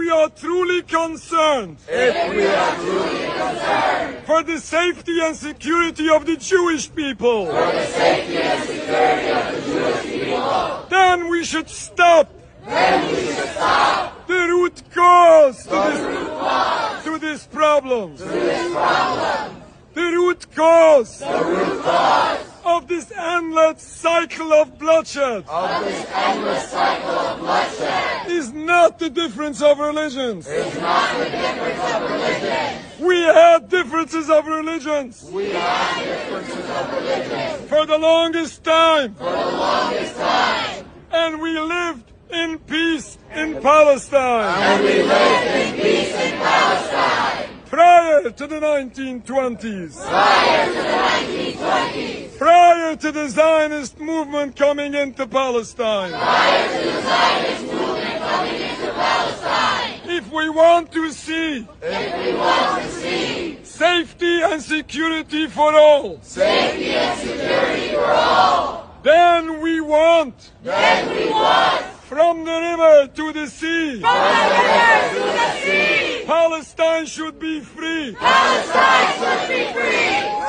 we are truly concerned for the safety and security of the Jewish people, then we should stop the root cause to this problem. The root cause of this endless cycle of bloodshed is not the difference of religions. We had differences of religions for the longest time. And we lived in peace in Palestine. Prior to the 1920s. Prior to the Zionist movement coming into Palestine. If we want to see safety and security for all, then we want from the river to the sea. Palestine should be free.